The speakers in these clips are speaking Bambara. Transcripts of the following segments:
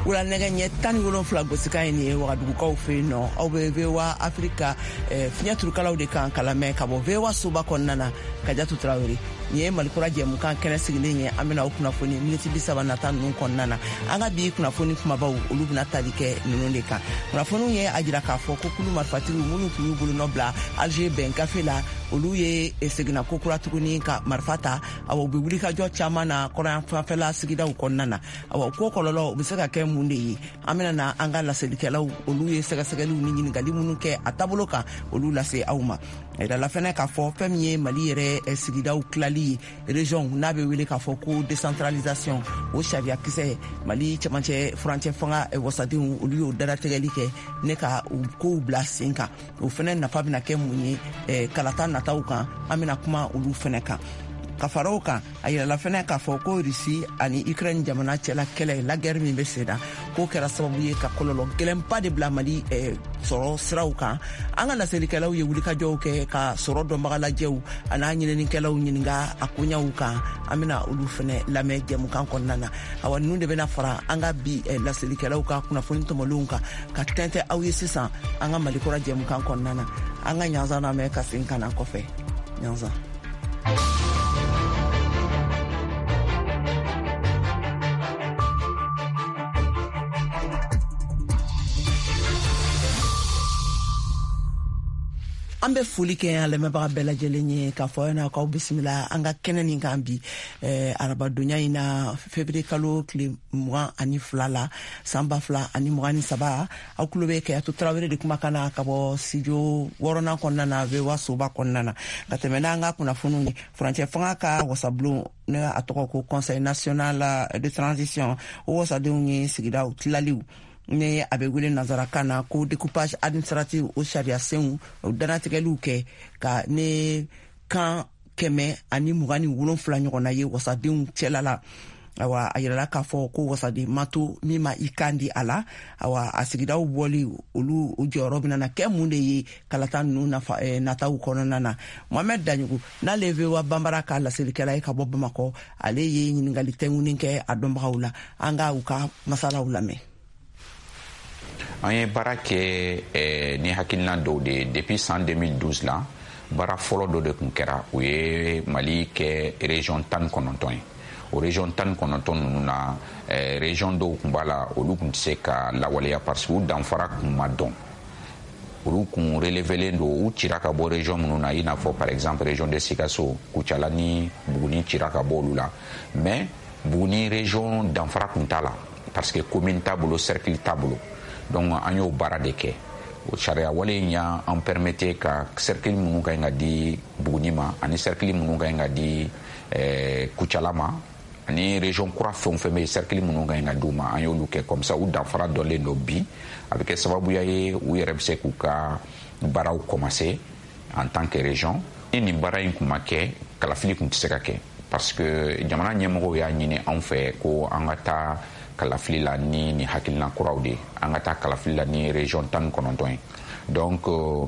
wala nege ɲɛ 17 gosika ye nin ye wagadugukaw fɛ yen nɔ aw bɛ VOA Africa fiɲɛturukalaw de kan kalamɛ ka bɔ VOA soba kɔnɔna na Kajatu Tarawele nin ye Malikura jɛmukan kɛnɛ sigilen ye an bɛna o kunnafoni miniti 30 nata ninnu kɔnɔna na an ka bi kunnafoni kumabaw olu bɛna tali kɛ ninnu de kan kunnafoniw ye a jira k'a fɔ ko kulu marifatigiw minnu tun y'u bolonɔ bila Alger bɛn gafe la olu ye seginna ko kura tuguni ka marifa ta u bɛ wulikajɔ caman na kɔrɔyan fanfɛla sigidaw kɔnɔna na ko kɔlɔlɔ u bɛ se ka kɛ mun de ye an bɛna na an ka laselikɛlaw olu ye sɛgɛsɛgɛliw ni ɲininkali minnu kɛ a taabolo kan olu lase aw ma yirala fɛnɛ k'a fɔ fɛn min ye Mali yɛrɛ sigidaw tilali ye région n'a bɛ wele k'a fɔ ko décentralisation o sariya kisɛ Mali cɛmancɛ furancɛ fanga wasadenw olu y'o daratigɛli kɛ ne ka kow bila sen kan o fɛnɛ nafa bɛna kɛ mun ye kalata nataw kan an bɛna kuma olu fɛnɛ kan ka fara o kan a yirala fɛnɛ k'a fɔ ko Russie ani Ukraine jamana cɛla kɛlɛ la guerre min bɛ sen na k'o kɛra sababu ye ka kɔlɔlɔ gɛlɛnba de bila Mali sɔrɔ siraw kan an ka laselikɛlaw ye wulikajɔw kɛ ka sɔrɔ dɔnbaga lajɛw an'a ɲininikɛlaw ɲininka a koɲaw kan an bɛna olu fɛnɛ lamɛn jɛmukan kɔnɔna na awa ninnu de bɛna fara an ka bi laselikɛlaw ka kunnafoni tɔmɔlenw kan ka tɛntɛn aw ye sisan an ka Malikura jɛmukan kɔnɔna na an ka ɲanzan lamɛn ka segin ka na kɔfɛ ɲanzan. an bɛ foli kɛ an lamɛnbaga bɛɛ lajɛlen ye k'a fɔ aw k'aw bisimila an ka kɛnɛ nin kan bi arabadonya in na février kalo tile 22 la san 2023 aw tulo bɛ Kayatu Tarawele de kumakan na ka bɔ studio 6nan kɔnɔna na VOA soba kɔnɔna na ka tɛmɛ n'an ka kunnafoniw ye furancɛ fanga ka wasabulon ne a tɔgɔ ko Conseil national de transition o wasadenw ye sigidaw tilaliw ne a bɛ wele nanzarakan na ko découpage administratif o sariya senw o danatigɛliw kɛ ka ne kan 127 ɲɔgɔn na ye wasadenw cɛla la awa a yirala k'a fɔ ko wasaden mato min ma i kan di a la awa a sigidaw bɔli olu o jɔyɔrɔ bɛna na kɛ mun de ye kalata ninnu nataw kɔnɔna na Mohamed Daɲugu n'ale VOA Banbara ka laselikɛla ye ka bɔ Bamakɔ ale ye ɲininkali tɛŋunin kɛ a dɔnbagaw la an ka u ka masalaw lamɛn. An ye baara kɛ ni hakilina dɔw de depuis san 2012 la baara fɔlɔ dɔ de kun kɛra o ye Mali kɛ région 19 ye o région 19 ninnu na région dɔw kun b'a la olu kun tɛ se ka lawaleya parce que u danfara kun ma dɔn olu kun relevelen don u cira ka bɔ région minnu na i n'a fɔ par exemple région de Sikaso Kucala ni Buguni cira ka bɔ olu la mais Buguni région danfara kun t'a la parce que commune t'a bolo cercle t'a bolo donc an y'o baara de kɛ o sariya wale ɲa an permettait ka cercle minnu ka ɲi ka di Buguni ma ani cercle minnu ka ɲi ka di Kucala ma ani région kura fɛn fɛn bɛ cercle minnu ka ɲi ka d'u ma an y'olu kɛ comme ça u danfara dɔnlen don bi a bɛ kɛ sababuya ye u yɛrɛ bɛ se k'u ka baaraw commencer en tant que région ni nin baara in kun ma kɛ kalafili kun tɛ se ka kɛ parce que jamana ɲɛmɔgɔw y'a ɲini anw fɛ ko an ka taa kalafili la ni hakilina kuraw de an ka taa kalafili la ni région 19 ye donc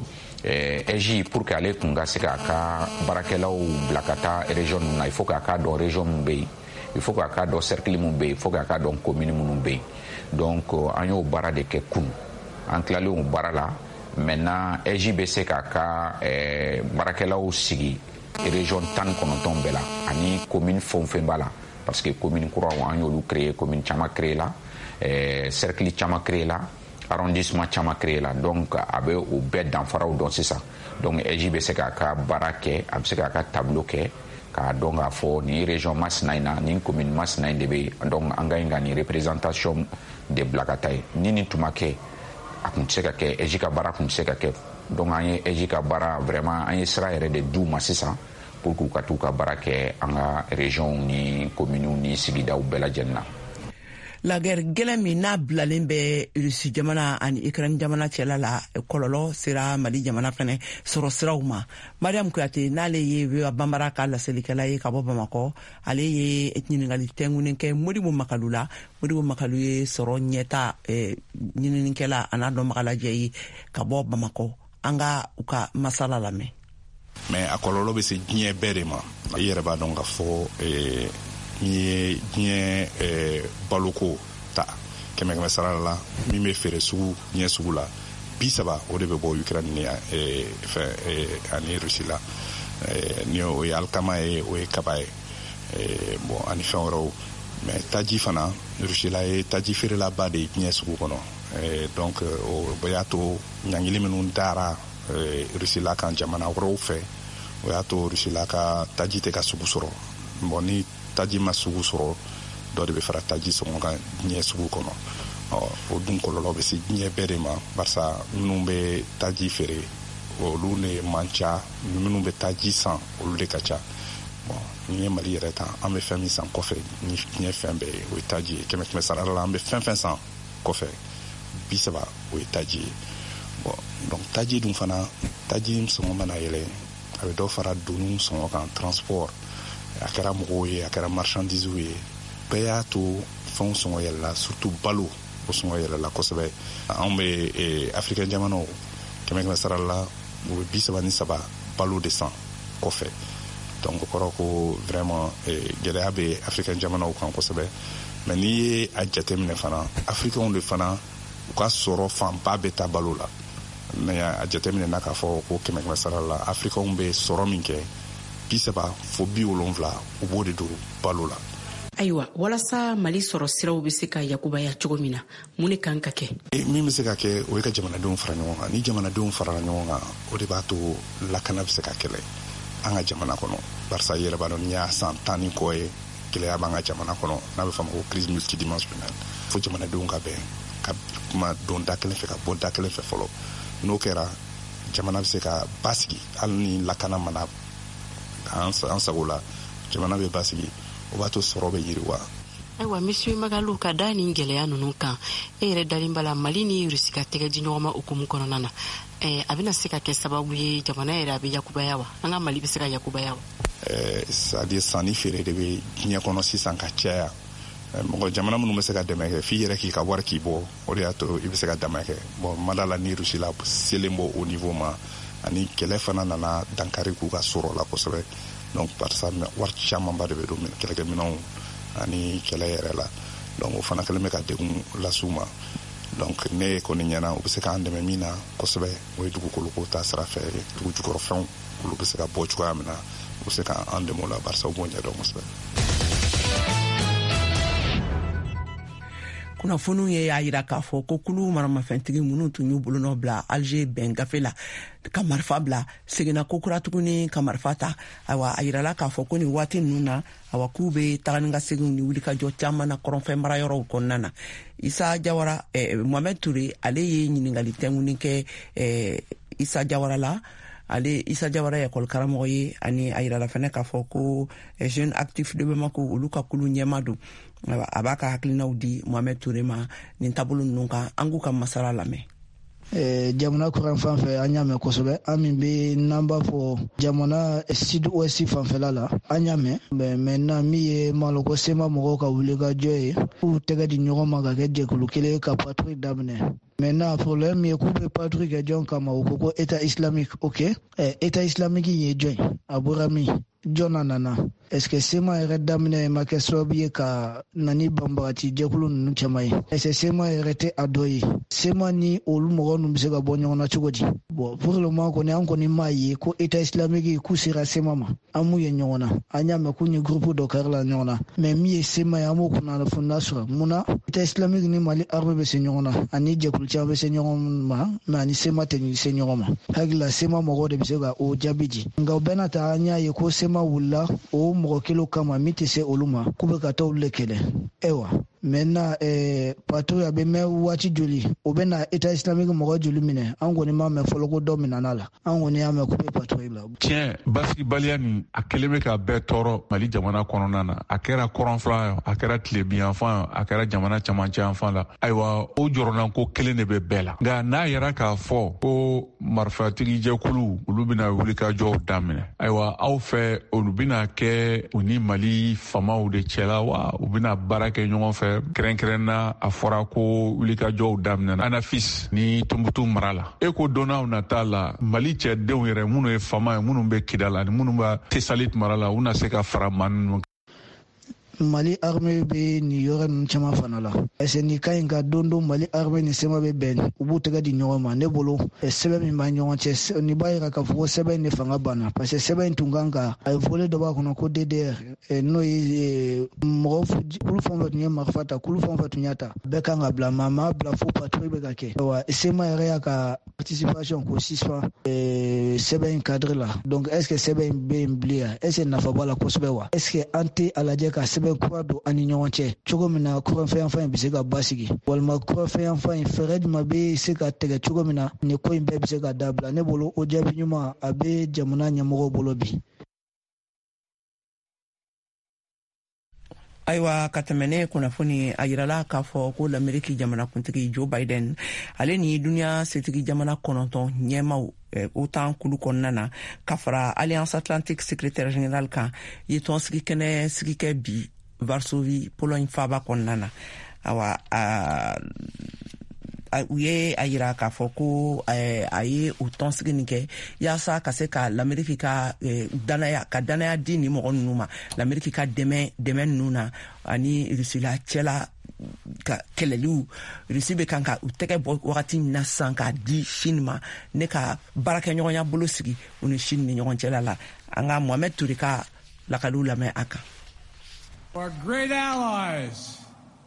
EJ pour que ale kun ka se k'a ka baarakɛlaw bila ka taa région ninnu na il faut k'a ka dɔn région min bɛ yen il faut k'a ka dɔn cercle min bɛ yen il faut k'a ka dɔn commune minnu bɛ yen donc an y'o baara de kɛ kun an tilalen o baara la maintenant EJ bɛ se k'a ka baarakɛlaw sigi région 19 bɛɛ la ani commune fɛn fɛn b'a la parce que commune kuraw an y'olu créé commune caman créé la cercle caman créé la arrondissement caman créé la donc a bɛ o bɛɛ danfaraw dɔn sisan donc EJ bɛ se k'a ka baara kɛ a bɛ se k'a ka tableau kɛ k'a dɔn k'a fɔ nin région masina in na nin commune masina in de bɛ yen donc an ka ɲi ka nin représentation de bila ka taa ye ni nin tun ma kɛ a kun tɛ se ka kɛ EJ ka baara kun tɛ se ka kɛ donc an ye EJ ka baara vraiment an ye sira yɛrɛ de d'u ma sisan pour k'u ka t'u ka baara kɛ an ka région ni commune ni sigidaw bɛɛ lajɛlen na. La guerre gɛlɛn min n'a bilalen bɛ Russie jamana ani Ukraine jamana cɛla la kɔlɔlɔ sera Mali jamana fɛnɛ sɔrɔ siraw ma. Mariam Kuyate n'ale ye VOA Banbara ka laselikɛla ye ka bɔ Bamakɔ ale ye ɲininkali tɛŋunin kɛ Modibo Makalu la Modibo Makalu ye sɔrɔ ɲɛta ɲininikɛla a n'a dɔnbaga lajɛ ye ka bɔ Bamakɔ an ka u ka masala lamɛn. Mais a kɔlɔlɔ bɛ se diɲɛ bɛɛ de ma i yɛrɛ b'a dɔn ka fɔ ni ye diɲɛ baloko ta kɛmɛ sara la min bɛ feere sugu ɲɛ sugu la 30 o de bɛ bɔ Ukraine ni ani Russie la ni o ye alikama ye o ye kaba ye bon ani fɛn wɛrɛw mais taji fana Russie la ye taji feerelaba de ɲɛ sugu kɔnɔ donc o y'a to ɲangili minnu dara Russie la kan jamana wɛrɛw fɛ o y'a to Russie la ka taji tɛ ka sugu sɔrɔ bon ni taji ma sugu sɔrɔ dɔ de bɛ fara taji sɔngɔ kan ɲɛ sugu kɔnɔ o dun kɔlɔlɔ bɛ se diɲɛ bɛɛ de ma barisa minnu bɛ taji feere olu de man ca minnu bɛ taji san olu de ka ca bon ni ye Mali yɛrɛ ta an bɛ fɛn min san kɔfɛ ni diɲɛ fɛn bɛɛ ye o ye taji ye 100 sara la an bɛ fɛn san kɔfɛ 30 o ye taji ye bon donc taji dun fana taji sɔngɔ mana yɛlɛ a bɛ dɔ fara donu sɔngɔ kan transport a kɛra mɔgɔw ye a kɛra marchandise ye bɛɛ y'a to fɛnw sɔngɔ yɛlɛla surtout balo o sɔngɔ yɛlɛla kosɛbɛ anw bɛ africain jamanaw 100 sara la o bɛ 33 balo de san kɔfɛ donc o kɔrɔ ko vraiment gɛlɛya bɛ africain jamanaw kan kosɛbɛ mais n'i ye a jateminɛ fana africainw de fana u ka sɔrɔ fanba bɛ taa balo la mais a jateminɛ na k'a fɔ ko 100 sara la africainw bɛ sɔrɔ min kɛ 30 fo 70 u b'o de don balo la. Ayiwa walasa Mali sɔrɔ siraw bɛ se ka yakubaya cogo min na mun de kan ka kɛ min bɛ se ka kɛ o ye ka jamanadenw fara ɲɔgɔn kan ni jamanadenw farala ɲɔgɔn kan o de b'a to lakana bɛ se ka kɛlɛ an ka jamana kɔnɔ barisa yɛrɛ b'a dɔn n'i y'a san 10 ni kɔ ye gɛlɛya b'an ka jamana kɔnɔ n'a bɛ fɔ a ma ko crise multidimensionnelle fo jamanadenw ka bɛn ka kuma don da kelen fɛ ka bɔ da kelen fɛ fɔlɔ n'o kɛra jamana bɛ se ka basigi hali ni lakana mana an sago la jamana bɛ basigi o b'a to sɔrɔ bɛ yiriwa. Ayiwa monsieur Magalu ka da ni gɛlɛya ninnu kan e yɛrɛ dalen bala Mali ni Russie ka tɛgɛ di ɲɔgɔn ma hukumu kɔnɔna na a bɛna se ka kɛ sababu ye jamana yɛrɛ a bɛ yakubaya wa an ka Mali bɛ se ka yakubaya wa. c'est-à-dire sanni feere de bɛ diɲɛ kɔnɔ sisan ka caya mɔgɔ jamana minnu bɛ se ka dɛmɛ kɛ f'i yɛrɛ k'i ka wari k'i bɔ o de y'a to i bɛ se ka dɛmɛ kɛ bon mada la ni Russie la selen bɔ o niveau ma ani kɛlɛ fana nana dankari k'u ka sɔrɔ la kosɛbɛ donc barisa wari camanba de bɛ don kɛlɛkɛminɛnw ani kɛlɛ yɛrɛ la donc o fana kɛlen bɛ ka degun las'u ma donc ne kɔni ɲɛna u bɛ se k'an dɛmɛ min na kosɛbɛ o ye dugukoloko ta sira fɛ dugu jukɔrɔfɛnw olu bɛ se ka bɔ cogoya min na u bɛ se k'an dɛmɛ o la barisa u b'o ɲɛdɔn kosɛbɛ. kunnafoniw ye y'a yira k'a fɔ ko kulu maramafɛntigi minnu tun y'u bolonɔ bila Alger bɛn gafe la ka marifa bila seginna ko kura tuguni ka marifa ta ayiwa a yirala k'a fɔ ko nin waati ninnu na awa k'u bɛ taga ni ka seginw ni wulikajɔ caman na kɔrɔnfɛn marayɔrɔw kɔnɔna na Isa Jawara Mohamed Touré ale ye ɲininkali tɛŋuni kɛ Isa Jawara la Isa Jawara ye école karamɔgɔ ye ani a yirala fɛnɛ k'a fɔ ko jeune actif de Bamako olu ka kulu ɲɛma don a b'a ka hakilinaw di Mohamed Touré ma nin taabolo ninnu kan an k'u ka masala lamɛn. Jamana kuran fan fɛ an y'a mɛn kosɛbɛ an min bɛ n'an b'a fɔ jamana sud ouest fanfɛla la an y'a mɛn maintenant min ye maloko sema mɔgɔw ka wulikajɔ ye k'u tɛgɛ di ɲɔgɔn ma ka kɛ jɛkulu kelen ka patrouille daminɛ maintenant problème min ye k'u bɛ patrouille kɛ jɔn kama o ko état islamique ok état islamique ye jɔn a bɔra min jɔn nana est-ce que sema yɛrɛ daminɛ ma kɛ sababu ye ka nani banbagati jɛkulu ninnu caman ye est-ce que sema yɛrɛ tɛ a dɔ ye sema ni olu mɔgɔ ninnu bɛ se ka bɔ ɲɔgɔn na cogo di bon pour le moment kɔni an kɔni m'a ye ko état islamique k'u sera sema ma an m'u ye ɲɔgɔn na an y'a mɛn k'u ni groupe dɔ kɛrɛla ɲɔgɔn na mais min ye sema ye an m'o kunnafoniya sɔrɔ mun na état islamique ni Mali armée bɛ se ɲɔgɔn na ani jɛkulu caman bɛ se ɲɔgɔn ma mais ani sema tɛ se ɲɔgɔn ma hakilila sema mɔgɔw de bɛ se ka o jaabi di nka o bɛɛ n'a ta an y'a ye ko sema wulila o mɔgɔ kelen kama min tɛ se olu ma k'u bɛ ka taa olu de kɛlɛ ayiwa maintenant patrouille a bɛ mɛn waati joli o bɛ na état islamique mɔgɔ joli minɛ an kɔni m'a mɛn fɔlɔ ko dɔ minɛna la an kɔni y'a mɛn k'u bɛ patrouille la. tiɲɛ basigibaliya nin a kelen bɛ ka bɛɛ tɔɔrɔ Mali jamana kɔnɔna na a kɛra kɔrɔnfɛla a kɛra tilebiyanfan a kɛra jamana camancɛ yanfan la ayiwa o jɔrɔna ko kelen de bɛ bɛɛ la nka n'a yɛrɛ k'a fɔ ko marifatigi jɛkulu olu bɛna wulikajɔw daminɛ ayiwa aw fɛ olu bɛna kɛ u ni Mali famaw de cɛla wa u bɛna baara kɛ ɲɔgɔn fɛ kɛrɛnkɛrɛnna a fɔra ko wulikajɔw daminɛna Anafis ni Tumutu mara la e ko donnaw nata la Mali cɛdenw yɛrɛ minnu ye fama ye minnu bɛ Kidal ani minnu bɛ Tesalit mara la u na se ka fara maa ninnu. Mali armée be ni yɔrɔ ninnu caman fana la est-ce ni ka ɲi ka don Mali armée ni sema be bɛn u b'u tɛgɛ di ɲɔgɔn ma ne bolo sɛbɛn min b'a ɲɔgɔn cɛ ni b'a yira k'a fɔ ko sɛbɛn de fanga banna parce que sɛbɛn tun kan ka a ye volet dɔ b'a kɔnɔ ko DDR n'o ye mɔgɔ kulu fɛn fɛn tun ye marifa ta kulu fɛn fɛn tun y'a ta bɛɛ kan ka bila maa bila fo patrouille bɛ ka kɛ wa sema yɛrɛ y'a ka participation ko suspend sɛbɛn cadre la donc est-ce que sɛbɛn bɛ yen bilen ya est-ce que nafa b'a la kosɛbɛ wa est-ce que an tɛ a lajɛ ka sɛbɛn kura don an ni ɲɔgɔn cɛ cogo min na kuranfɛyanfan in bɛ se ka basigi walima kuranfɛyanfan in fɛɛrɛ jumɛn bɛ se ka tigɛ cogo min na nin ko in bɛɛ bɛ se ka dabila ne bolo o jaabi ɲuman a bɛ jamana ɲɛmɔgɔw bolo bi. Ayiwa ka tɛmɛne kunnafoni a yirala k'a fɔ ko l'Amérique jamanakuntigi Joe Biden ale ni duniya setigi jamana 9 ɲɛmaw OTAN kulu kɔnɔna na ka fara Alliance Atlantique secrétaire général kan ye tɔnsigi kɛnɛ sigi kɛ bi Varsovie Pologne faba kɔnɔna na awa u ye a yira k'a fɔ ko a ye o tɔnsigi nin kɛ yaasa ka se ka l'Amérique ka danaya di ni mɔgɔ ninnu ma l'Amérique ka dɛmɛ ninnu na ani Rusila cɛla ka kɛlɛliw Rusi bɛ kan ka u tɛgɛ bɔ wagati min na sisan k'a di Chine ma ne ka baarakɛɲɔgɔnya bolo sigi u ni Chine ni ɲɔgɔn cɛla la an ka Mohamed Touré ka lakaliw lamɛn a kan. Our great allies.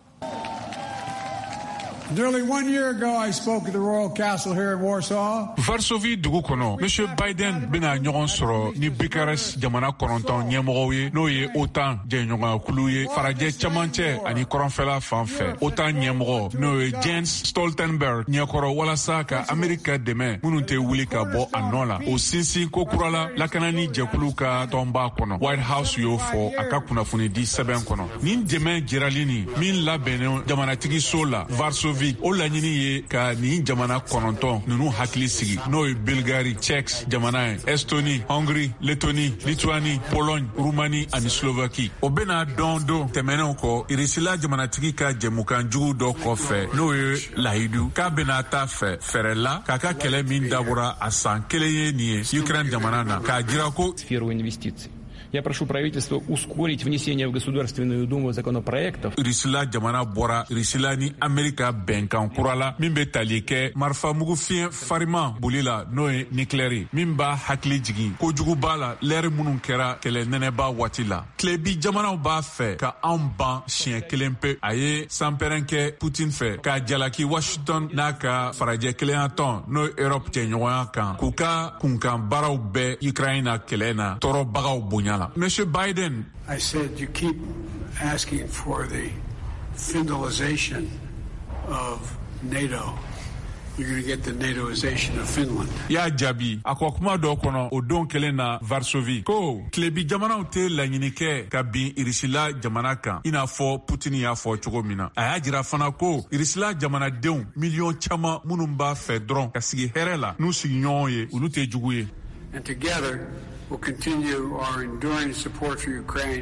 Nearly 1 year ago, I spoke at the Royal Castle here in Warsaw. Varsovie dugu kɔnɔ, Monsieur Biden bɛna ɲɔgɔn sɔrɔ ni Bucharest jamana 9 ɲɛmɔgɔw ye n'o ye OTAN jɛɲɔgɔnya kulu ye farajɛ camancɛ ani kɔrɔnfɛla fan fɛ. OTAN ɲɛmɔgɔ n'o ye Jens Stoltenberg ɲɛkɔrɔ walasa ka Amerika dɛmɛ minnu tɛ wuli ka bɔ a nɔ la. O sinsin ko kura la lakanani jɛkulu ka tɔnba kɔnɔ. White House y'o fɔ a ka kunnafoni di sɛbɛn kɔnɔ. Nin dɛmɛ jirali nin min labɛnnen jamanatigi so la Varsovie o laɲini ye ka nin jamana 9 ninnu hakili sigi n'o ye Bulgarie, Czech jamana ye, Estonie, Hongrie, Lettonie, Lituanie, Pologne, Roumanie ani Slovaquie. O bɛna don tɛmɛnenw kɔ Irisila jamanatigi ka jɛmukan jugu dɔ kɔfɛ n'o ye lahidu k'a bɛna ta fɛ fɛrɛ la k'a ka kɛlɛ min dabɔra a san 1 ye nin ye Ukraine jamana na k'a jira ko Я прошу правительство ускорить внесение в Государственную Думу законопроектов. Risila jamana bɔra Risila ni Amerika bɛnkan kura la min bɛ tali kɛ marifa mugu fiɲɛ farima boli la n'o ye nucléaire min b'a hakili jigin kojugu b'a la lɛri minnu kɛra kɛlɛ nɛnɛba waati la. Tilebi jamanaw b'a fɛ ka anw ban siɲɛ kelen pe a ye sanpɛrɛn kɛ Putin fɛ k'a jalaki Washington n'a ka farajɛ kelenya tɔn n'o ye Europe cɛɲɔgɔnya kan k'u ka kunkan baaraw bɛɛ Ukraine na kɛlɛ na tɔɔrɔbagaw bonya. Monsieur Biden, I said you keep asking for the Finlandization of NATO. You're going to get the NATOization of Finland. Ya jabi akokuma do kono o don kelen na Varsovie ko klebi jamanaw te laɲini kɛ ka bin Irisila jamana kan ina fɔ Putin y'a fɔ cogo min na. A y'a jira fana ko Irisila jamanadenw miliyɔn caman minnu b'a fɛ dɔrɔn ka sigi hɛrɛ la n'u sigiɲɔgɔnw ye olu tɛ jugu ye. And together we'll continue our enduring support for Ukraine.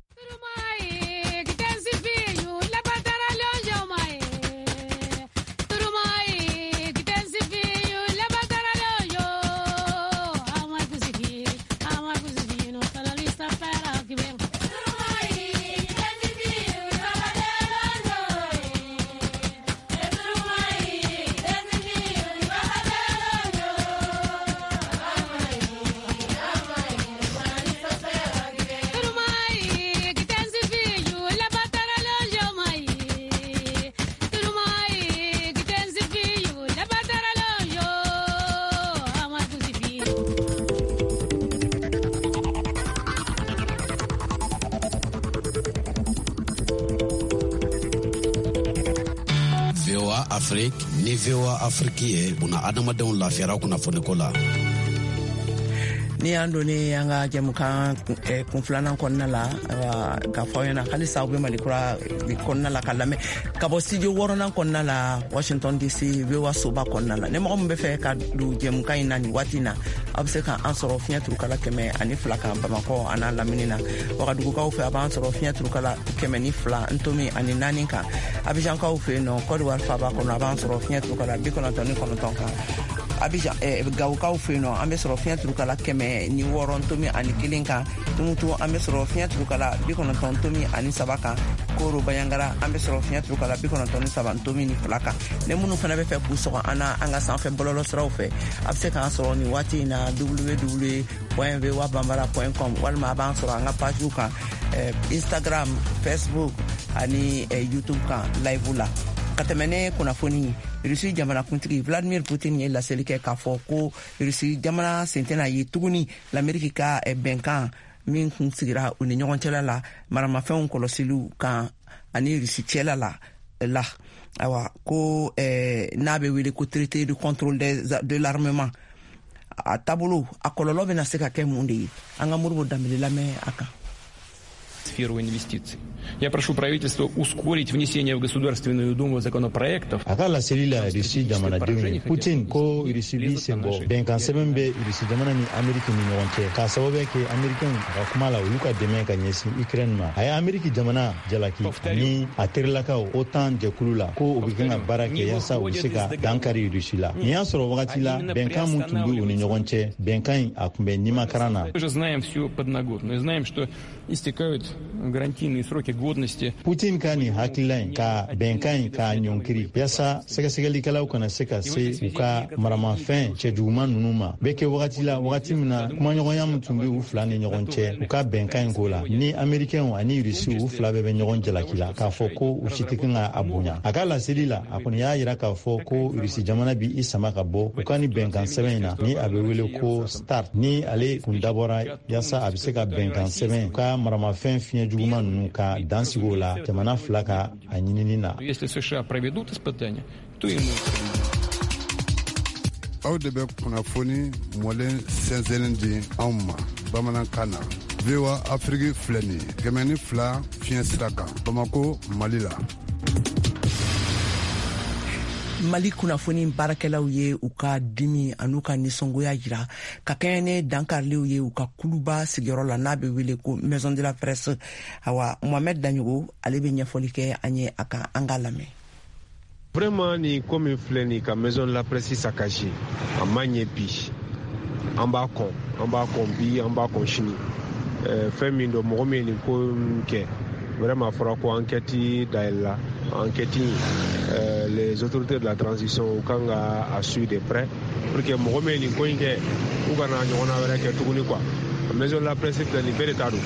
Afrique ni VOA Afrique ye buna adamadenw lafiyara kunnafoni ko la. Ni ando ni anga jamukan kunfilana kɔnɔna la ka fɔ ɲɛna hali sa u bɛ Malikura kɔnɔna la ka lamɛn ka bɔ studio 6nan kɔnɔna la Washington DC VOA soba kɔnɔna la ni mɔgɔ min bɛ fɛ ka don jamukan in na ni waati na a bɛ se ka an sɔrɔ fiɲɛ turukala 102 kan Bamakɔ an'a lamini na Wagadugukaw fɛ a b'an sɔrɔ fiɲɛ turukala 102 Ntomi ani 4 kan Abidjankaw fɛ yen nɔ Côte d'Ivoire faba kɔnɔ a b'an sɔrɔ fiɲɛ turukala 99 kan Abidjan gawukaw fɛ yen nɔ an bɛ sɔrɔ fiɲɛ turukala 106.1 kan. Tumutu an bɛ sɔrɔ fiɲɛ turukala 93.3 kan. Koro Bayangara an bɛ sɔrɔ fiɲɛ turukala 93.2 kan. Ne minnu fana bɛ fɛ k'u sɔgɔ an ka sanfɛ bɔlɔlɔ siraw fɛ a bɛ se k'an sɔrɔ nin waati in na www.voabambara.com walima a b'an sɔrɔ an ka pagew kan Instagram, Facebook ani YouTube kan live la. Ka tɛmɛ ne kunnafoni Rusi jamanakuntigi Vladimir Putin ye laseli kɛ k'a fɔ ko Rusi jamana sen tɛna ye tuguni l'Amérique ka bɛnkan min kun sigira u ni ɲɔgɔn cɛla la maramafɛnw kɔlɔsiliw kan ani Rusi cɛla la awa ko n'a bɛ wele ko traité de contrôle de l'armement a taabolo a kɔlɔlɔ bɛna se ka kɛ mun de ye an ka Modibo Dembele lamɛn a kan. Сферу инвестиций. Я прошу правительство ускорить внесение в Государственную Думу законопроектов. A ka laseli la Rusi jamanadenw ye Putin ko Rusi bi sen bɔ bɛnkan sɛbɛn bɛ Rusi jamana ni Ameriki ni ɲɔgɔn cɛ k'a sababu kɛ Amerikɛnw a ka kuma la olu ka dɛmɛ ka ɲɛsin Ukraine ma. A ye Ameriki jamana jalaki ni a terilakaw OTAN jɛkulu la ko u bɛ kan ka baara kɛ yaasa u bɛ se ka dankari Rusi la. Nin y'a sɔrɔ wagati la bɛnkan mun tun bɛ u ni ɲɔgɔn cɛ bɛnkan in a tun bɛ nimakaran na. Мы же знаем всю подноготную, знаем, что истекают гарантийные сроки годности. Putin ka nin hakilila in ka bɛnkan in ka ɲɔnkiri yaasa sɛgɛsɛgɛlikɛlaw kana se ka se u ka maramafɛn cɛjuguman ninnu ma. Bɛ kɛ wagati la wagati min na kumaɲɔgɔnya min tun bɛ u fila ni ɲɔgɔn cɛ u ka bɛnkan in ko la ni Amerikɛnw ani Rusi u fila bɛɛ bɛ ɲɔgɔn jalaki la k'a fɔ ko u si tɛ kan ka a bonya. A ka laseli la a kɔni y'a jira k'a fɔ ko Rusi jamana bi i sama ka bɔ u ka ni bɛnkan sɛbɛn in na ni a bɛ wele ko START ni ale kun dabɔra yaasa a bɛ se ka bɛnkan sɛbɛn u ka maramafɛn fiɲɛ juguman ninnu ka dansigo la jamana fila ka a ɲinini na. Если США проведут испытания, то и мы. Aw de bɛ kunnafoni mɔlen sɛnsɛnlen di anw ma bamanankan na. VOA Afrique filɛ nin ye 102 fiɲɛ sira kan Bamako, Mali la. Mali kunnafoni baarakɛlaw ye u ka dimi an'u ka nisɔngoya jira ka kɛɲɛ ne dankarilenw ye u ka kuluba sigiyɔrɔ la n'a bɛ wele ko Maison de la Presse. Awa Mohamed Daɲogo ale bɛ ɲɛfɔli kɛ an ye a kan an ka lamɛn. Vraiment ni comme filɛ nin ka Maison de la Presse saccagé a ma ɲɛ bi an b'a kɔn bi an b'a kɔn sini fɛn min don mɔgɔ min ye nin ko kɛ vraiment fɔra ko enquête dayɛlɛla enquête les autorités de la transition u kan ka a suivre de près pour que mɔgɔ min ye nin ko in kɛ u kana ɲɔgɔnna wɛrɛ kɛ tuguni quoi. Maison de la Presse filɛ nin bɛɛ de t'a don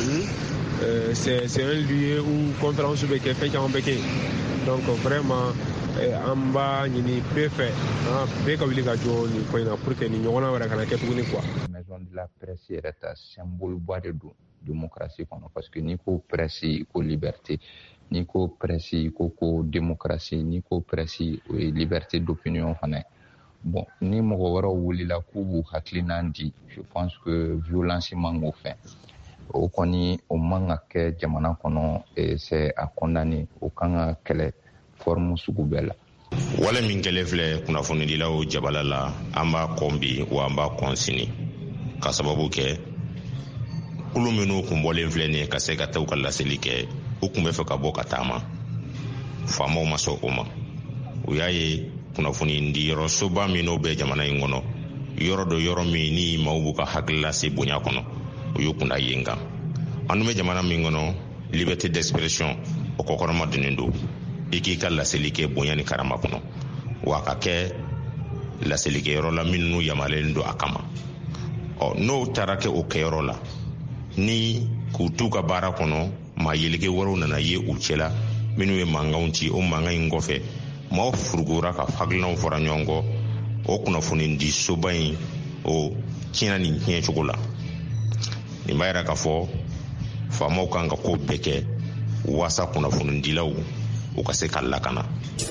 c'est un lieu où conférence bɛ kɛ fɛn caman bɛ kɛ donc vraiment an b'a ɲini bɛɛ fɛ bɛɛ ka wuli ka jɔ nin ko in na pour que nin ɲɔgɔnna wɛrɛ kana kɛ tuguni quoi. Maison de la Presse yɛrɛ ta symbole ba de don démocratie kɔnɔ parce que n'i ko presse i ko liberté n'i ko presse i ko démocratie n'i ko presse o ye liberté d'opinion fana ye. Bon ni mɔgɔ wɛrɛw wulila k'u b'u hakilinan di je pense que violence man k'o fɛ o kɔni o man ka kɛ jamana kɔnɔ c'est à condamner o kan ka kɛlɛ forme sugu bɛɛ la. Wale min kɛlen filɛ kunnafonidilaw jabala la an b'a kɔn bi wa an b'a kɔn sini ka sababu kɛ kulu minnu kun bɔlen filɛ nin ye ka se ka taa u ka laseli kɛ u kun bɛ fɛ ka bɔ ka taama faamaw ma sɔn o ma u y'a ye kunnafoni di yɔrɔ soba min n'o bɛ jamana in kɔnɔ yɔrɔ dɔ yɔrɔ min ni maaw b'u ka hakilila se bonya kɔnɔ u y'u kunda yen kan an dun bɛ jamana min kɔnɔ liberté d'expression o kɔkɔrɔma donnen don i k'i ka laseli kɛ bonya ni karama kɔnɔ wa ka kɛ laselikɛyɔrɔ la minnu yamalen don a kama n'o taara kɛ o kɛyɔrɔ la ni k'u t'u ka baara kɔnɔ maa yeleke wɛrɛw nana ye u cɛla minnu ye mankanw ci o mankan in kɔfɛ maaw furugura ka hakilinaw fɔra ɲɔgɔn kɔ o kunnafoni di soba in o tiɲɛna nin tiɲɛ cogo la nin b'a yira k'a fɔ faamaw kan ka ko bɛɛ kɛ waasa kunnafonidilaw u ka se ka lakana.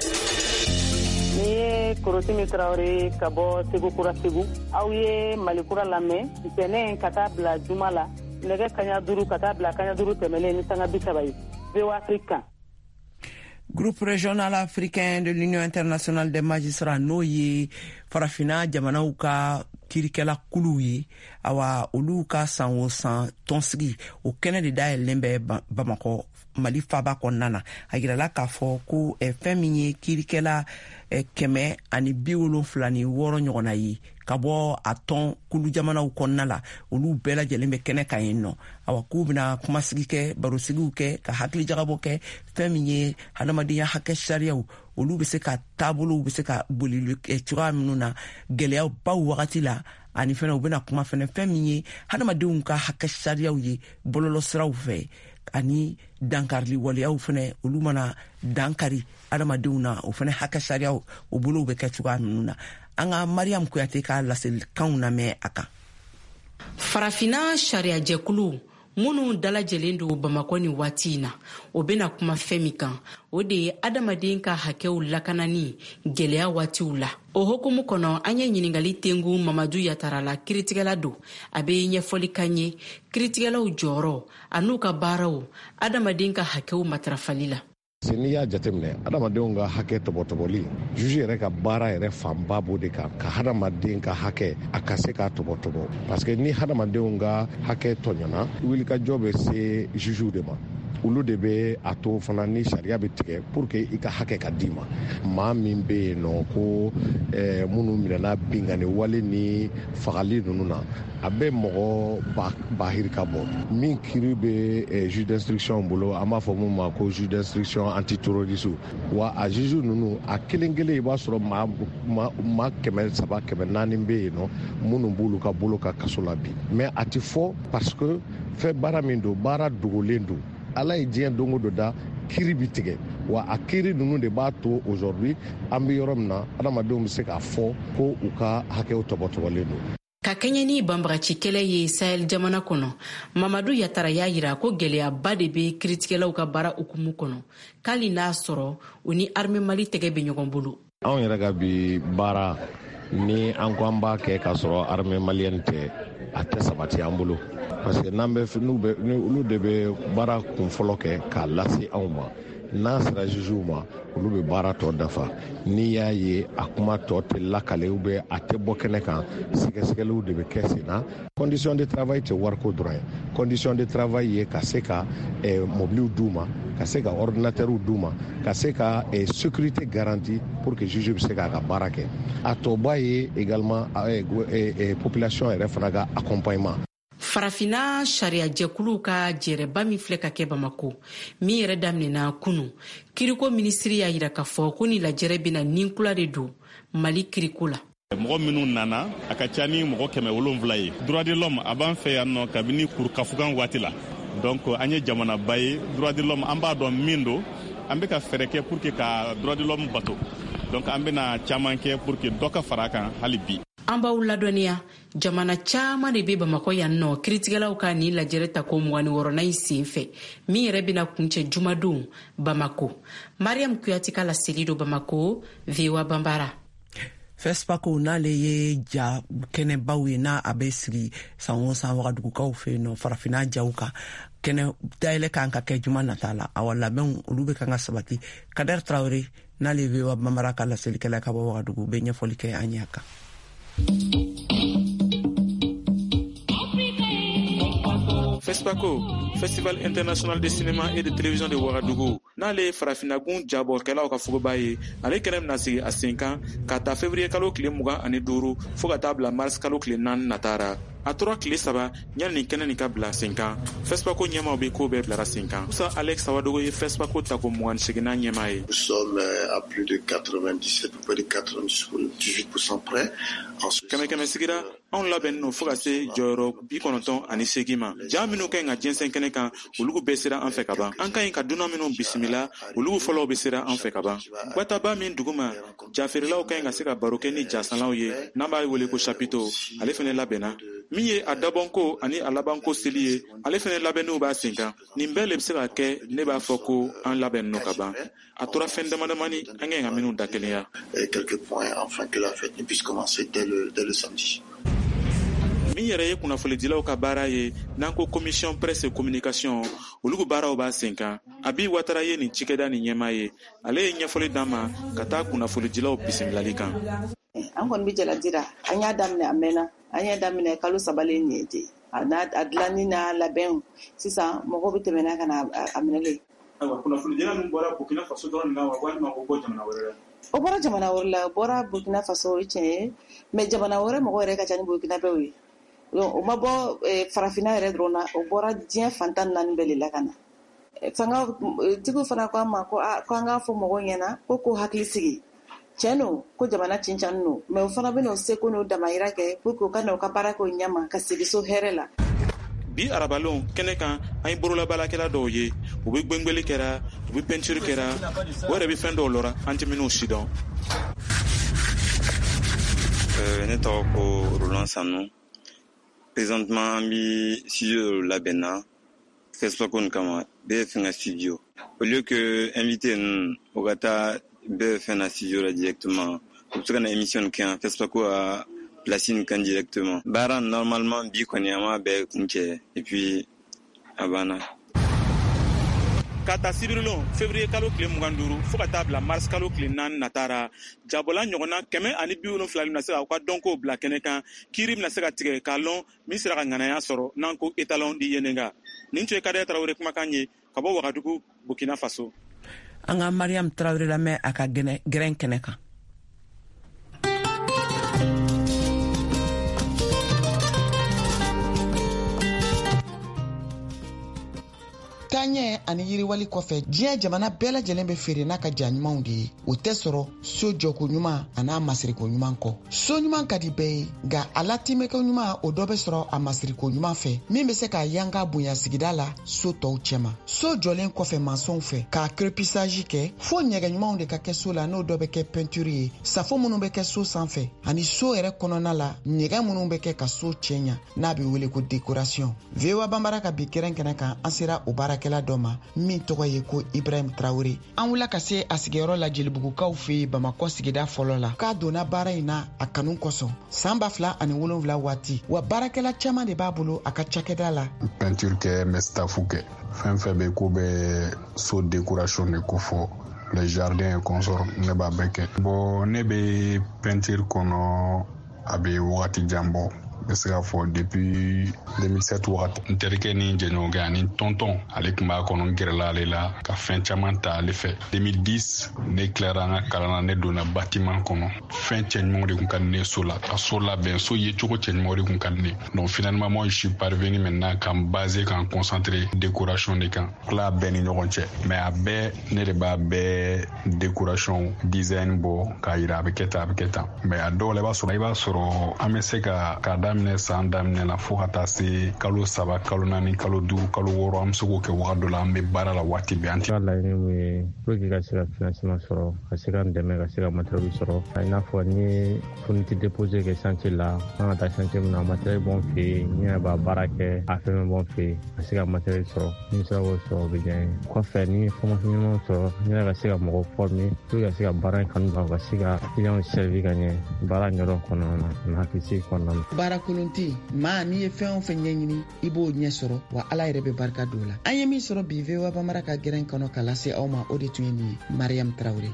Ni ye Korotimi Traoré ka bɔ Segu Kura Segu aw ye Malikura lamɛn ntɛnɛn ka taa bila juma la nɛgɛ kaɲa 5 ka taa bila kaɲa 5 tɛmɛlen ni sanga 30 ye VOA Afrique kan. Groupe régional africain de l'Union internationale des magistrats n'o ye farafina jamanaw ka kirikɛla kuluw ye awa olu ka san o san tɔnsigi o kɛnɛ de dayɛlɛlen bɛ Bamakɔ Mali faba kɔnɔna na a yirala k'a fɔ ko fɛn min ye kirikɛla 176 ɲɔgɔnna ye ka bɔ a tɔn kulu jamanaw kɔnɔna la. Olu bɛɛ lajɛlen bɛ kɛnɛ kan yen nɔ. Awa k'u bɛna kumasigi kɛ, barosigiw kɛ, ka hakili jagabɔ kɛ fɛn min ye hadamadenya hakɛ sariyaw. Olu bɛ se ka taabolow bɛ se ka boli cogoya minnu na gɛlɛyaw baw wagati la. Ani fɛnɛ u bɛna kuma fɛnɛ fɛn min ye hadamadenw ka hakɛ sariyaw ye bɔlɔlɔsiraw fɛ. Ani dankarili waleyaw fɛnɛ olu mana dankari hadamadenw na o fɛnɛ hakɛ sariyaw o bolow bɛ kɛ cogoya minnu na. An ka Mariam Kuyate ka laselikanw lamɛn a kan. Farafina sariya jɛkulu minnu dalajɛlen don Bamako ni waati na o bɛna kuma fɛn min kan o de ye adamaden ka hakɛw lakanani gɛlɛya waatiw la. O hokumu kɔnɔ an ye ɲiningali tengu Mamadu Yatarala kiritigɛla don. A bɛ ɲɛfɔli kan ye kiritigɛlaw jɔyɔrɔ an'u ka baaraw adamaden ka hakɛw matarafali la. N'i y'a jateminɛ adamadenw ka hakɛ tɔbɔtɔbɔli juge yɛrɛ ka baara yɛrɛ fanba b'o de kan ka hadamaden ka hakɛ a ka se k'a tɔbɔtɔbɔ parce que ni hadamadenw ka hakɛ tɔɲɔna wulikajɔ bɛ se jugew de ma. Olu de bɛ a to fana ni sariya bɛ tigɛ pour que i ka hakɛ ka d'i ma. Maa min bɛ yen nɔ ko minnu minɛna bingani wale ni fagali ninnu na a bɛ mɔgɔ bahiri ka bɔ. Min kiri bɛ juge d'instruction bolo an b'a fɔ mun ma ko juge d'instruction antiterroriste wa a juge ninnu a kelen kelen i b'a sɔrɔ maa 300 400 bɛ yen nɔ minnu b'olu ka bolo ka kaso la bi. Mais a tɛ fɔ parce que fɛn baara min don baara dogolen don. Ala ye diɲɛ dongo dɔ da kiri bi tigɛ wa a kiri ninnu de b'a to aujourd'hui an bɛ yɔrɔ min na adamadenw bɛ se k'a fɔ ko u ka hakɛw tɔbɔtɔbɔlen don. Ka kɛɲɛ ni banbagaci kɛlɛ ye Sahel jamana kɔnɔ, Mamadu Yatara y'a yira ko gɛlɛyaba de bɛ kiritigɛlaw ka baara hukumu kɔnɔ k'ali n'a sɔrɔ u ni armée Mali tɛgɛ bɛ ɲɔgɔn bolo. Anw yɛrɛ ka bi baara ni an ko an b'a kɛ k'a sɔrɔ armée malienne tɛ a tɛ sabati an bolo parce que olu de bɛ baara kunfɔlɔ kɛ k'a lase anw ma. N'a sera jugew ma olu bɛ baara tɔ dafa. N'i y'a ye a kuma tɔ tɛ lakale ou bien a tɛ bɔ kɛnɛ kan sɛgɛsɛgɛliw de bɛ kɛ sen na. Condition de travail tɛ wariko dɔrɔn ye. Condition de travail ye ka se ka mobiliw d'u ma, ka se ka ordinatɛrw d'u ma, ka se ka sécurité garantie pour que juge bɛ se k'a ka baara kɛ. A tɔba ye également population yɛrɛ fana ka accompagnement. Farafina sariya jɛkulu ka jɛrɛba min filɛ ka kɛ Bamako min yɛrɛ daminɛna kunu kiriko minisiri y'a yira k'a fɔ ko ni lajɛrɛ bɛna ninkula de don Mali kiriko la. Mɔgɔ minnu nana a ka ca ni mɔgɔ 700 ye. Droit de l'homme a b'an fɛ yan nɔ kabini kurukafugan waati la. Donc an ye jamanaba ye droit de l'homme an b'a dɔn min don an bɛ ka fɛrɛ kɛ pour que ka droit de l'homme bato. Donc an bɛna caman kɛ pour que dɔ ka fara kan hali bi. An b'aw ladɔnniya jamana caman de bɛ Bamako yan nɔ kiritigɛlaw ka ni lajɛrɛ ta ko 26nan in sen fɛ min yɛrɛ bɛna kuncɛ jumadon Bamako. Mariam Kuyate ka laseli do Bamako, VOA Bambara. FESPACO n'ale ye ja kɛnɛbaw ye n'a a bɛ sigi san o san Wagadugukaw fɛ yen nɔ farafina jaw kan kɛnɛ dayɛlɛ kan ka kɛ juma nata la awa labɛnw olu bɛ kan ka sabati. Kader Traoré n'ale VOA Bambara ka laselikɛla ka bɔ Wagadugu bɛ ɲɛfɔli kɛ an ɲɛ kan. FESPACO, Festival International de Cinéma et de Télévision de Ouagadougou, n'ale farafinagun jabɔkɛlaw ka fogoba ye ale kɛnɛ bɛna sigi a sen kan ka ta février kalo tile 25 fo ka taa bila mars kalo tile 4 natara. A tora tile 3 ɲani nin kɛnɛ nin ka bila sen kan. FESPACO ɲɛmaw bɛ ko bɛɛ bilara sen kan. Musa Alex Sawadogo ye FESPACO tako 28nan ɲɛma ye. Nous sommes à plus de 97, près de 98% près. Kɛmɛ sigira anw labɛnnen no fo ka se jɔyɔrɔ 98 ma. Jaa minnu ka ɲi ka jɛnsɛn kɛnɛ kan olugu bɛɛ sera an fɛ ka ban. An ka ɲi ka dunan minnu bisimila olugu fɔlɔw bɛ sera an fɛ ka ban. Guataba min duguma jafeerelaw ka ɲi ka se ka baro kɛ ni jasanlaw ye n'an b'a wele ko chapiteau ale fɛnɛ labɛnna. Min ye a dabɔnko ani a labanko seli ye ale fɛnɛ labɛnniw b'a sen kan. Nin bɛɛ le bɛ se ka kɛ ne b'a fɔ ko an labɛn no ka ban. A tora fɛn damadamani an ka ɲi ka minnu dakɛnɛya. Quelques points afin que la fête ne puisse commencer dès le samedi. Min yɛrɛ ye kunnafonidilaw ka baara ye n'an ko commission presse et communication olugu baaraw b'a sen kan. Abi Watara ye nin cikɛda nin ɲɛma ye ale ye ɲɛfɔli d'an ma ka taa kunnafonidilaw bisimilali kan. An kɔni bɛ jalajira an y'a daminɛ a mɛnna an y'a daminɛ kalo 3 nin ye ten a dilanni n'a labɛnw sisan mɔgɔw bɛ tɛmɛ n'a ka na a minɛlen. Ayiwa kunnafonidila min bɔra Burkina Faso dɔrɔn na wa walima o bɔ jamana wɛrɛ la. o bɔra jamana wɛrɛ la, o bɔra Burkina Faso, o ye tiɲɛ ye, mais jamana wɛrɛ mɔgɔ yɛrɛ ka ca ni Burkina bɛɛ ye. Donc o ma bɔ farafinna yɛrɛ dɔrɔn na, o bɔra diɲɛ fantan naani bɛɛ de la ka na. Fanga tigiw fana ko an ma ko an k'a fɔ mɔgɔw ɲɛna ko hakili sigi. Tiɲɛ don ko jamana cincani don, mais o fana bɛ n'o seko n'o damayira kɛ pour que u ka na u ka baara k'o ɲɛma ka segin so hɛrɛ la. Bi arabalon kɛnɛ kan an ye bololabaarakɛla dɔw ye u bɛ gwengweli kɛra u bɛ peinture kɛra o yɛrɛ bɛ fɛn dɔw lɔra an tɛ minnu si dɔn. Ne tɔgɔ ko Roland Sanu. Présentement an bɛ studio labɛn na Facebook nin kama bɛɛ fɛn ka studio. Au lieu que invité ninnu o ka taa bɛɛ fɛn na studio la directement u bɛ se ka na émission kɛ Facebook a place nin kan directement. Baara normalement bi kɔni an m'a bɛɛ kun cɛ et puis a banna. Ka taa sibirilon février kalo tile 25 fo ka taa bila mars kalo tile 4 natara jabɔla ɲɔgɔnna 170 bɛna se ka u ka dɔnko bila kɛnɛ kan kiiri bɛna se ka tigɛ k'a lɔn min sera ka ŋanaya sɔrɔ n'an ko étalon di yenenga. Nin tun ye Kadiya Tarawele kumakan ye ka bɔ Wagadugu Burkina Faso. An ka Mariam Tarawele lamɛn a ka gɛrɛn kɛnɛ kan. Taaɲɛ ani yiriwali kɔfɛ diɲɛ jamana bɛɛ lajɛlen bɛ feere n'a ka ja ɲumanw de ye. O tɛ sɔrɔ so jɔko ɲuman a n'a masiriko ɲuman kɔ. So ɲuman ka di bɛɛ ye nka a latimɛkɛ ɲuman o dɔ bɛ sɔrɔ a masiriko ɲuman fɛ min bɛ se k'a yanga bonya sigida la so tɔw cɛma. So jɔlen kɔfɛ mansɔnw fɛ k'a crépissage kɛ fo ɲɛgɛn ɲumanw de ka kɛ so la n'o dɔ bɛ kɛ peinture ye safo minnu bɛ kɛ so sanfɛ ani so yɛrɛ kɔnɔna la ɲɛgɛn minnu bɛ kɛ ka so cɛɲa n'a bɛ wele ko décoration. VOA Bambara ka bi kɛrɛnkɛnɛ kan an sera o baara kɛla dɔ ma min tɔgɔ ye ko Ibrahim Traoré. An wula ka se a sigiyɔrɔ la Jelibugukaw fɛ Bamakɔ sigida fɔlɔ la k'a donna baara in na a kanu kosɔn san 2007 waati wa baarakɛla caman de b'a bolo a ka cakɛda la. Peinture kɛ mɛ staffu kɛ fɛn fɛn bɛ ko bɛ so décoration de ko fɔ les jardins et consorts ne b'a bɛɛ kɛ. Bon ne bɛ peinture kɔnɔ a bɛ wagati jan bɔ. Bɛ se k'a fɔ depuis 2007 wagati n terikɛ ni jɛɲɔgɔnkɛ ani tonton ale tun b'a kɔnɔ gɛrɛla ale la ka fɛn caman ta ale fɛ. 2010 ne tilara an ka kalan na ne donna bâtiment kɔnɔ fɛn cɛɲumanw de tun ka di ne so la ka so labɛn so ye cogo cɛɲumanw de tun ka di ne. Donc finalement moi je suis parvenu maintenant ka n baser ka n concentrer décoration de kan tila bɛɛ ni ɲɔgɔn cɛ mais a bɛɛ ne de b'a bɛɛ décoration design bɔ k'a yira a bɛ kɛ tan a bɛ kɛ tan mais a dɔw la i b'a sɔrɔ an bɛ se ka daminɛ san daminɛ la fo ka taa se kalo 3 kalo 4 kalo 5 kalo 6 an bɛ se k'o kɛ wagati dɔ la an bɛ baara la waati bɛɛ. An tɛ laɲini mun ye pour que ka se ka financement sɔrɔ ka se ka n dɛmɛ ka se ka matériel sɔrɔ i n'a fɔ ni fourniture déposé kɛ chantier la an ka taa chantier min na matériel b'an fɛ yen n yɛrɛ b'a baara kɛ a fɛn b'an fɛ yen ka se ka matériel sɔrɔ ni sera k'o sɔrɔ o bɛ diya n ye. Kɔfɛ ni formation ɲuman sɔrɔ n yɛrɛ ka se ka mɔgɔw former pour que ka se ka baara in kanu ka se ka clients servir ka ɲɛ baara ɲɛdɔn kɔnɔna na ani hakilisigi kɔnɔna na. Baarakolonti maa n'i ye fɛn o fɛn ɲɛɲini i b'o ɲɛ sɔrɔ wa ala yɛrɛ bɛ barika don la. An ye min sɔrɔ bi VOA Bambara ka gɛrɛn kɔnɔ k'a lase aw ma o de tun ye nin ye Mariam Traoré.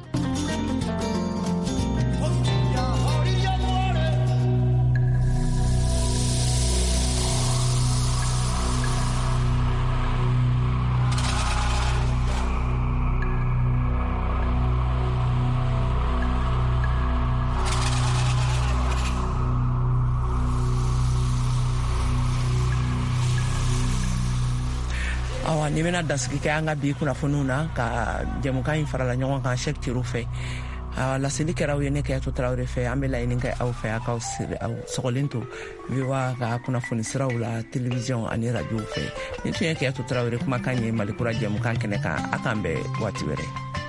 Ni bena dasigi kɛ an ka bi kunnafoniw na ka jɛmukan in farala ɲɔgɔn kan Cheick Tirou fɛ. Laseli kɛra aw ye ne Kɛyatu Tarawele fɛ an bɛ laɲini kɛ aw fɛ a k'aw sɔgɔlen to VOA ka kunnafoni siraw la télévision ani radio fɛ. Ni tun ye Kɛyatu Tarawele kumakan ye Malikura jɛmukan kɛnɛ kan a k'an bɛn waati wɛrɛ.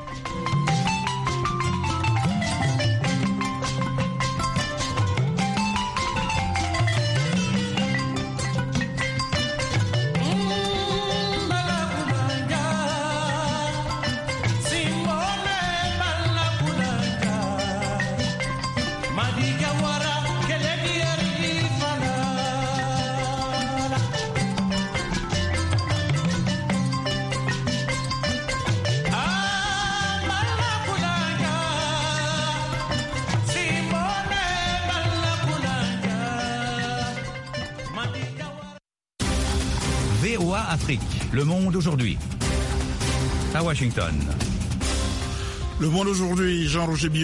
VOA Afrique, le monde aujourd'hui. À Washington. Le monde aujourd'hui, Jean-Roger Billon.